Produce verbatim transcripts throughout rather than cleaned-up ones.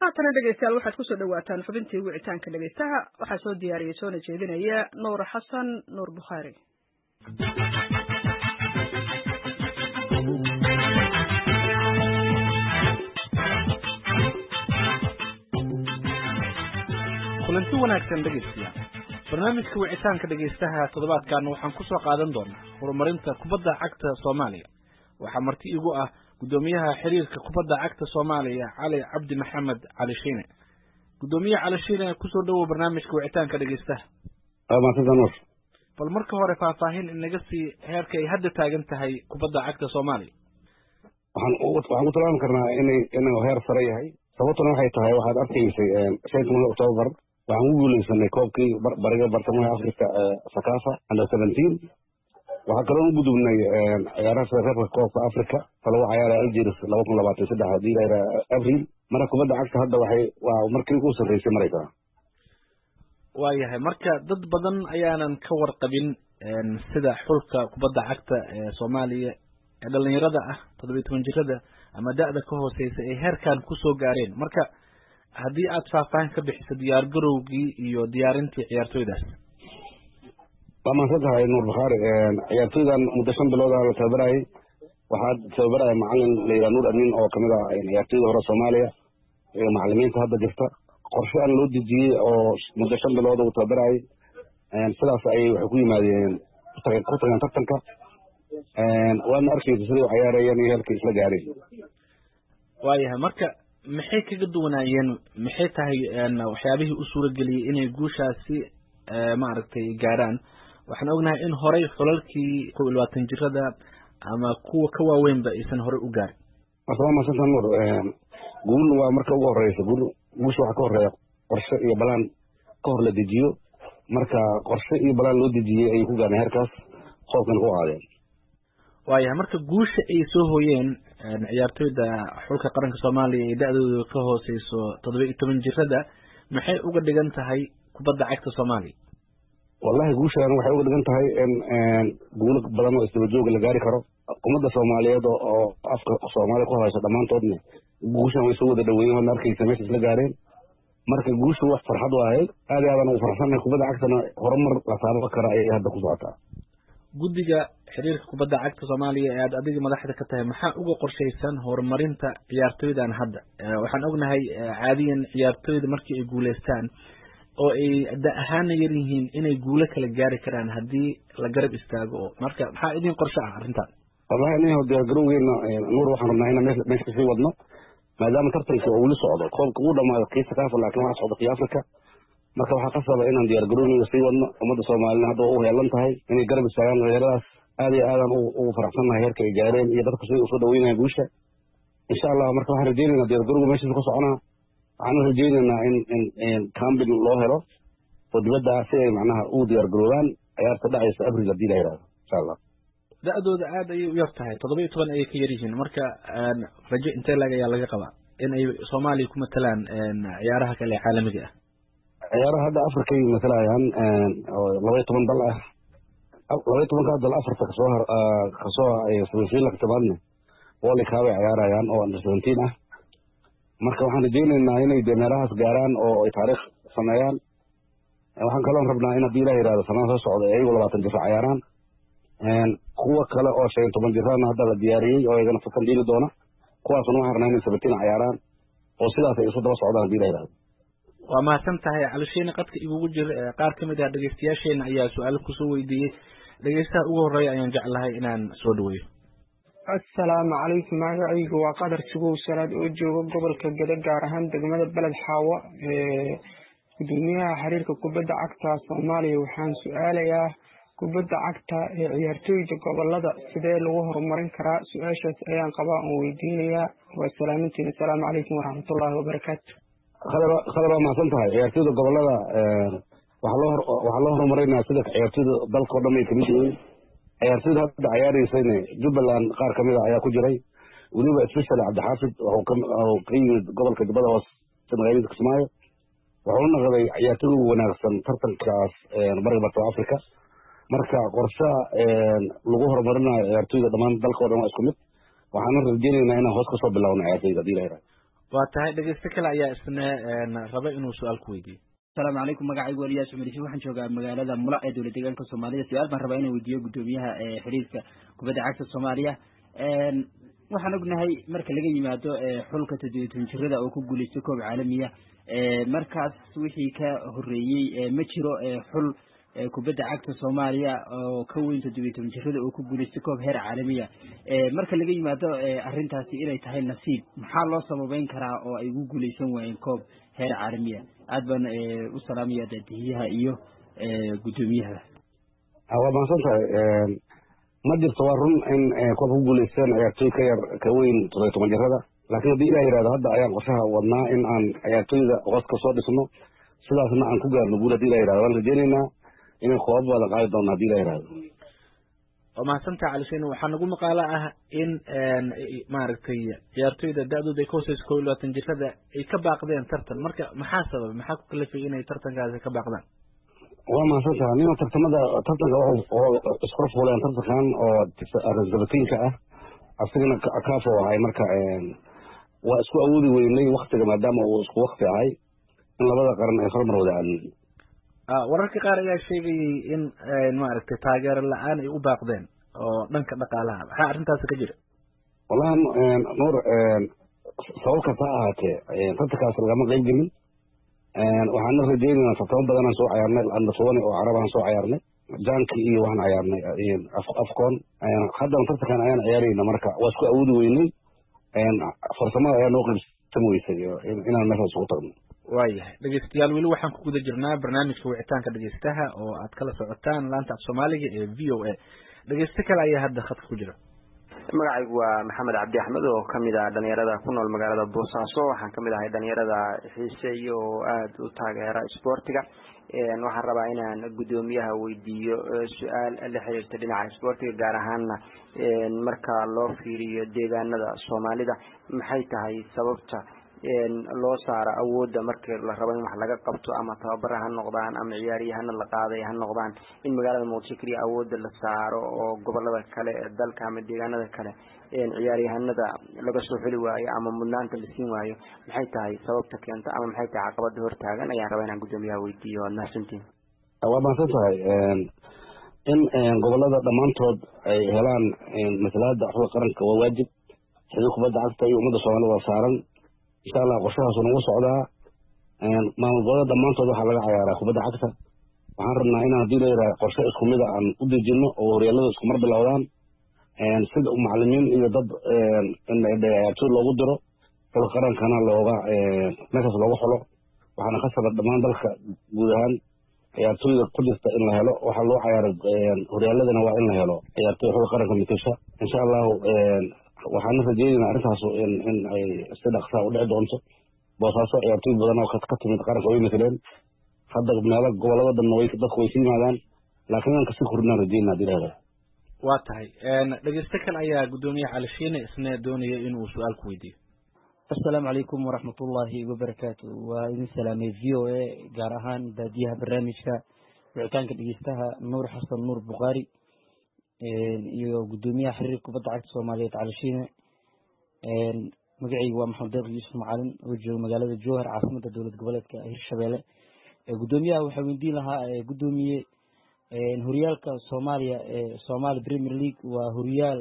haatana dhegeystayaal waxaad ku soo dhawaataan xubintii wicitaanka dhegeystaha waxaa soo diyaariyay soona jeedinaya nuur xasan nuur bukhaari. kulanti wanaagsan dhegeystayaal. barnaamijka wicitaanka dhegeystaha toddobaadkan waxaan ku soo qaadan doonaa horumarinta kubadda cagta Soomaaliya. waxaa marti igu ah gudoomiyaha xiriirka kubadda cagta Soomaaliya Cali Cabdi Maxamed Cali Shiine. gudoomiyaha Cali Shiine ku soo dhawow barnaamijka wicitaanka dhegeystaha. Amaantadanur. bal marka hore faahfaahin inaga sii heerka ay hadda taagan tahay kubadda cagta Soomaaliya. waxaan waxaan ku talaaban karnaa inay inuu heer sare yahay. sababtuna waxay tahay waxaad arkaysay shantii October waxaan u guuleysanay koobkii bariga bartamaha Afrika Sakafa under seventeen. waxaa kaloo u gudubnay ciyaaraha reerka koobka Afrika talaba ciyaaraha Algeria laba kun labaatan iyo saddex diilayra Abriil. marka kubadda cagta hadda waxay waa markii ugu sarreysay Mareykanka. waayahay marka dad badan ayaanan ka warqabin sida xulka kubadda cagta ee Soomaaliya ee dhalinyarada ah toddoba iyo toban jirada ama da'da ka hooseysa ay heerkan ku soo gaareen. marka haddii aad faahfaahin ka bixiso diyaar garowgii iyo diyaarintii ciyaartooydaas. Baamaan tahay Nuur Bukhaari ciyaartooydan muddo shan bilood ah la tababarayay. waxaad tababaraya macallin Leila Nuur Amin oo kamid ah ciyaartooyda hore Soomaaliya ee macallimiinta hadda jirta. qorshe aan loo dejiyay oo muddo shan bilood uu tababarayay sidaas ayay waxay ku yimaadeen ku tagaan tartanka. waana arkaysa sidii u ciyaarayeen iyo heerkii isla gaareen. waayahay marka maxay kaga duwanaayeen maxay tahay waxyaabihii u suurageliyey inay guushaasi maaragtay gaaraan. waxaan ognahay in horey xulalkii kow iyo labaatan jirada ama kuwa ka waaweynba aysan horey u gaarin. marka maasantan Nuur guul waa marka ugu horeysa guul guusha waxaa ka horeeya qorshe iyo balaan ka hor la dejiyo. marka qorshe iyo balaan loo dejiyey ayay ku gaareen heerkaas qoobkan ku qaadeen. waayahay marka guusha ay soo hooyeen ciyaartooyda xulka qaranka Soomaaliya ee da'doodu ka hooseyso toddoba iyo toban jirada maxay uga dhigan tahay kubadda cagta Soomaaliya. wallahi guushan waxay uga dhigan tahay in guulo badan oo isdaba joog la gaari karo. ummadda Soomaaliyeed oo afka Soomaaliya ku hayso dhamaantoodna guushan way soo wada dhaweeyeen oo arkaysa meesha isla gaareen. marka guushu wax farxad waahay aad iyo aad u faraxsanahay. kubadda cagtana horumar la taaban karo ayay hadda ku socotaa. guddiga xiriirka kubadda cagta Soomaaliya ee aad adiga madaxda ka tahay maxaa uga qorshaysan horumarinta ciyaartooydan hadda. waxaan ognahay caadiyan ciyaartooyda markii ay guuleystaan oo ay da ahaan yar yihiin inay guulo kala gaari karaan haddii la garab istaago. marka maxaa idin qorshe ah arrintan. wallahi inuu diyaar garowgeena Nuur waxaan rabnaa inaan meesha ka sii wadno maadaama tartanka uu weli socdo. koobka uu dhamaaday qiisa kaaf laakiin waxa socda qiyaas Afrika. marka waxaa qasaba inaan diyaar garowgeena sii wadno. ummadda Soomaaliyeed hadda u heelan tahay inay garab istaagaan dhalinyaradaas. aad iyo aad u faraxsanahay heerka ay gaareen iyo dadka sida u soo dhaweynayaan guusha. insha Allah marka waxaan rajeynaynaa diyaar garowga meesha ka soconaa. waxaan rajeynaynaa in in camping loo helo oo dibadda si ay macnaha u diyaar garoobaan ciyaarta dhacaysa Abriil hadii la yiraahdo insha Allah. da'dooda aad ayay u yar tahay toddoba iyo toban ayay ka yar yihiin. marka rajo intee laga ayaa laga qabaa in ay Soomaaliya ku matalaan ciyaaraha kale ee caalamiga ah. ciyaaraha hadda Afrika ay matalayaan oo laba iyo toban dal ah. laba iyo toban ka dal Afrika kasoo kasoo ay soo la tabaadna wali ka way ciyaarayaan oo under seventeen ah. marka waxaan rajeynaynaa inay deemeerahaas gaaraan oo ay taariikh sameeyaan. waxaan kaloo rabnaa in haddii la yiraahdo sanad soo socda ay labaatan jir ciyaaraan. kuwa kale oo shan iyo toban jirana hadda la diyaariyey oo ayagana fakan dhiili doona. kuwaasna waxaan rabnaa inay seventeen ciyaaraan oo sidaas ay isu daba socdaan haddii la yiraahdo. waa mahadsan tahay Cali Shiine. qadka igugu jir qaar ka mid ah dhegeystayaasheena ayaa su'aalo ku soo weydiiyey. dhegeystaha ugu horeeya ayaan jeclahay inaan soo dhaweeyo. assalaamu calaykum. magacaygu waa Qadar Jugow Salaad oo jooga gobolka Gede gaar ahaan degmada Balad Xaawo ee gudoomiyaha xiriirka kubadda cagta Soomaaliya. waxaan su'aalayaa kubadda cagta ee ciyaartooyda gobolada sidee lagu horumarin karaa. su-aashaas ayaan qabaa oo weydiinayaa. waa salaamintiin. assalaamu calaykum waraxmatullaahi wabarakaatu. khadar waa mahadsan tahay. ciyaartooyda gobolada waxaa loo waxaa loo horumarinayaa sida ciyaartooyda dalka oo dhan ay kamid yihiin. ciyaartooyda hadda ciyaaraysayna Jubbaland qaar kamid ah ayaa ku jiray. weliba especially Cabdixaafid wuxuu ka yimid gobolka Jubbada Hoose magaalada Kismaayo. wuxuu noqday ciyaartooy ugu wanaagsan tartankaas bariga bartamaha Afrika. marka qorshe lagu horumarinayo ciyaartooyda dhammaan dalka oo dhan waa isku mid. waxaan rajeynaynaa inaan hoos ka soo bilowno ciyaartooyda haddii la yiraahdo. waa tahay dhegeyste kale ayaa isna raba inuu su-aal ku weydiiyo. asalaamu calaykum, magacaygu waa Iyaas Cumar Ishe, waxaan joogaa magaalada Mula ee dowlad deegaanka Soomaalida. su-aal baan rabaa inaan weydiiyo gudoomiyaha xiriirka kubadda cagta Soomaaliya. waxaan ognahay marka laga yimaado xulka toddoba jirada oo ku guuleystay koob caalamiya, markaas wixii ka horeeyay ma jiro xul kubadda cagta Soomaaliya oo ka weyn toddoba jirada oo ku guuleystay koob heer caalamiya. marka laga yimaado arrintaasi inay tahay nasiib, maxaa loo sababeyn karaa oo ay ugu guuleysan waayeen koob heer caalamiya? aad baan u salaamaya daadiyaha iyo gudoomiyaha. waa mahadsantahay. ma jirto, waa run in koob ku guuleysteen ciyaartooy ka yar ka weyn toddoba toban jirada, laakiin haddii ilah yihahdo hadda ayaan qorshaha wadnaa in aan ciyaartooyda qoska soo dhisno, sidaasna aan ku gaarno guul haddii ilah yihahdo. waan rajeyneynaa inay koobab badan qaadi doona haddii ilah yihahdo. waa mahadsantaha calishin. waxaa nagu maqaalo ah in maaragtay ciyaartooyda da-dooda ay ka hooseysa kow iyo labaatan jirada ay ka baaqdeen tartan, marka maxaa sababay, maxaa ku kalifay inay tartankaasi ka baaqdaan? waa mahadsantaha. nina tartamada tartanka iskula fuuleen tartankan oo sabatiinka ah, asigana kaafo ahay, marka waa isku awoodi weynay waktiga maadaama uu isku wakti ahay in labada qaran ay hormar wada aadin. wararka qaar ayaa sheegayay in maaragtay taageero la-aan ay u baaqdeen oo dhanka dhaqaalaha, maxaa arrintaasi ka jira? wallahi nuur, sabab kasta ha ahaatee tartankaas lagama qeyb gelin. waxaana rajeynaynaa tartamo badanaan soo cayaarnay, andasowani oo carabaan soo cayaarnay, janki iyo waxaan cayaarnay afcoon. haddana tartankan ayaan ciyaarayna, marka waa isku awoodi weynay. farsamada ayaa noo qaybsan weysay inaan meeshaas ugu tagno. waayahay dhegeystayaal, weli waxaan ku guda jirnaa barnaamijka wicitaanka dhegeystaha oo aad kala socotaan laanta af soomaaliga ee v o a. dhegeyste kale ayaa hadda khadka ku jira. magacaygu waa maxamed cabdi axmed oo kamid ah dhalinyarada ku nool magaalada boosaaso. waxaan kamid ahay dhalinyarada xiiseeya oo aada u taageera isboortiga. waxaan rabaa inaan gudoomiyaha weydiiyo su-aal la xiriirta dhinaca isboortiga, gaar ahaana marka loo fiiriyo deegaanada Soomaalida, maxay tahay sababta loo saaro awoodda markii la rabo in wax laga qabto ama tababara ha noqdaan ama ciyaariyahana la qaaday ha noqdaan, in magaalada Muqdisho kaliya awoodda la saaro oo gobolada kale ee dalka ama deegaanada kale ciyaaryahanada laga soo xuli waayo ama mudnaanta la siin waayo? maxay tahay sababta keenta ama maxay tahay caqabada hortaagan? ayaan rabaa inaan gudoomiyaha weydiiyo. waad mahadsantihin. waa mahadsan tahay. in gobolada dhammaantood ay helaan matalaada xulka qaranka waa waajib. xiriir kubadda cagta iyo ummadda Soomaalida waa saaran. insha allah qorshahaas nagu socdaa. maamul gobolada dhammaantood waxaa laga cayaaraa kubadda cagta. waxaan rabnaa inaan hadii la yidhaha qorshe isku mida aan u dejino oo horyaalada isku mar bilowdaan, sida macalimiin iyo dad ciyaartooy loogu diro, xulka qarankana looga meeshaas looga xulo. waxaana ka sabab dhammaan dalka guud ahaan ciyaartooyda ku jirta in la helo. waxaa loo cayaaray horyaaladana waa in la helo ciyaartooy xulka qaranka matasha. insha allahu waxaana rajeynayna arrintaas in ay si dhaqsaa u dhici doonto. boosaaso ciyaartooy badan oo ka timid qaranka way mataleen. hadda meelo gobolada dhanna way dadku way sii yimaadaan, laakiin inaan kasii kordhinaan rajeynaa hadii la helo. waa tahay. dhegeyste kale ayaa gudoomiyaha calishiine isna doonaya inuu su-aal ku weydiiyo. asalaamu calaykum waraxmatullaahi wabarakaatu. waa idin salaamay v o a, gaar ahaan baadiyaha barnaamijka wicitaanka dhegeystaha nuur xasan nuur bukhaari iyo gudoomiyaha xiriirka kubadda cagta Soomaaliyeed calishiine. magacaygu waa maxamed deeq yuusuf macalin oo jooga magaalada jowhar, caasimada dowlad goboleedka hirshabelle. gudoomiyaha waxaa weydiin lahaa gudoomiye, horyaalka Soomaaliya ee Somali Premier League waa horyaal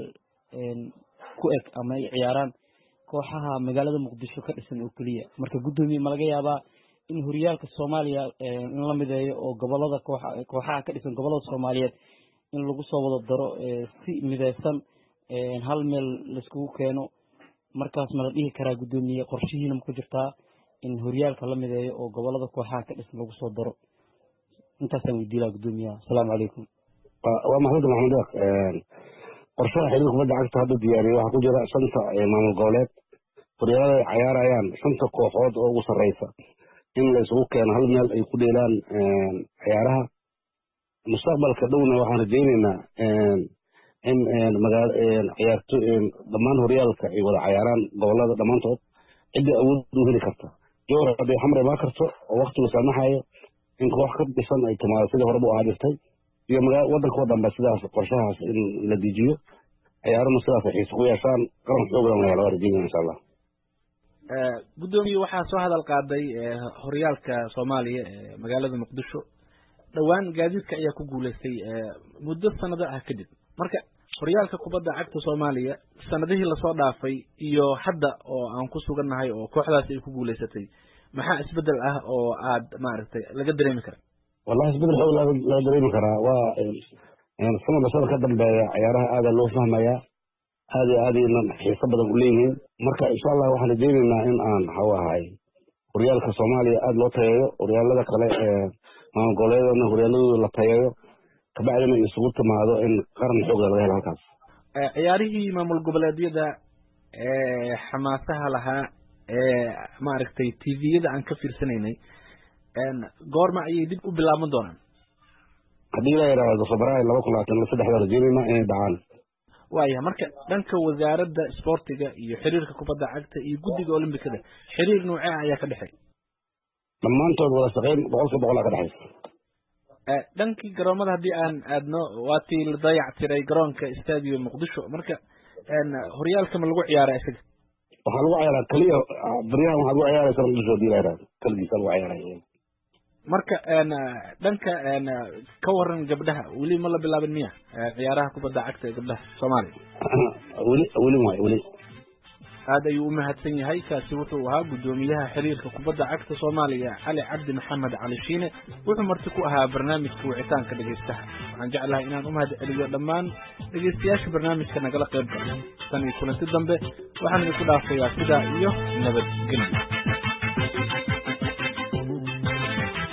ku eg ama ay ciyaaraan kooxaha magaalada Muqdisho ka dhisan oo kaliya. marka gudoomiye ma laga yaabaa in horyaalka Soomaaliya in la mideeyo oo gobolada kooxaha ka dhisan gobolada Soomaaliyeed in lagu soo wada daro si mideysan hal meel la iskugu keeno? markaas ma la dhihi karaa gudoomiye qorshihiina ma ku jirtaa in horyaalka la mideeyo oo gobolada kooxaha ka dhisan lagu soo daro? intaasaan weydiin lahaa gudoomiyaha. asalaamu calaykum. waa maxamed maxamed deeq. qorshaha xiriirka kubadda cagta hadda diyaariyay waxaa ku jira shanta maamul goboleed horyaalada ay cayaarayaan, shanta kooxood oo ugu sarreysa in la isugu keeno hal meel ay ku dheelaan ciyaaraha. mustaqbalka dhowna waxaan rajeyneynaa in magaal ciyaarto dhammaan horyaalka ay wada cayaaraan gobolada dhammaantood. ciddii awood u heli karta jowhar hadday xamre maa karto oo waktigu saamaxayo in koox ka dhisan ay timaado sidii horeba u ahaa jirtay, iyo magaa waddanka oo dhanba sidaas qorshahaas in la dejiyo, ciyaaruna sidaas ay xiise ku yeeshaan, qaran xoogdan la helo. waa rajeynaya insha allah. gudoomiye waxaa soo hadal qaaday horyaalka Soomaaliya ee magaalada Muqdisho dhawaan gaadiidka ayaa ku guuleystay muddo sanado ah kadib marka horyaalka kubadda cagta Soomaaliya sanadihii la soo dhaafay iyo hadda oo aan ku sugannahay oo kooxdaas ay ku guuleysatay maxaa isbedel ah oo aad maaragtay laga dareemi karo wallahi isbedel xoog laga dareemi karaa waa in sanadka soo ka dambeeya ciyaaraha aad loo fahmaya aad iyo aad inaan xiiso badan u leeyihiin marka insha Allah waxaan rajaynaynaa in aan hawahay horyaalka Soomaaliya aad loo tayeeyo horyaalada kale ee maamul goboleedna horyaalada la tayeeyo kabacdina isugu timaado in qaran xoog laga helo halkaas ciyaarihii maamul goboleedyada ee xamaasaha lahaa ee maaragtay T V-yada aan ka fiirsanaynay een goorma ayay dib u bilaaban doonaan hadii la yiraahdo Febraayo laba kun labaatan iyo saddex rajaynayna inay dhacaan waaya marka dhanka wasaaradda sportiga iyo xiriirka kubadda cagta iyo guddiga olimbikada xiriir noocee ayaa ka dhaxay dhammaantood wada shaqeyn boqolkiiba boqol ka dhaxaysa ee dhankii garoomada haddii aan aadno waatii la dayactiray garoonka stadium Muqdisho marka een horyaalka ma lagu ciyaaray isaga waxaa lagu ciyaaraa kaliya baryahan waxaa lagu ciyaaraysa Muqdisho diilayra kaligiisa lagu ciyaaraya marka een dhanka een ka waran gabdhaha wali ma la bilaabin miya ciyaaraha kubadda cagta ee gabdhaha Soomaaliya wali wali ma wali aad ayuu u mahadsan yahay kaasi wuxuu ahaa gudoomiyaha xiriirka kubadda cagta Soomaaliya Cali Cabdi Maxamed Cali Shiine wuxuu marti ku ahaa barnaamijka wicitaanka dhageystaha waxaan jeclahay inaan u mahad celiyo dhammaan dhageystayaasha barnaamijka nagala qayb galay tan iyo kulanti dambe waxaan idinku dhaafayaa sidaa iyo nabadgelyo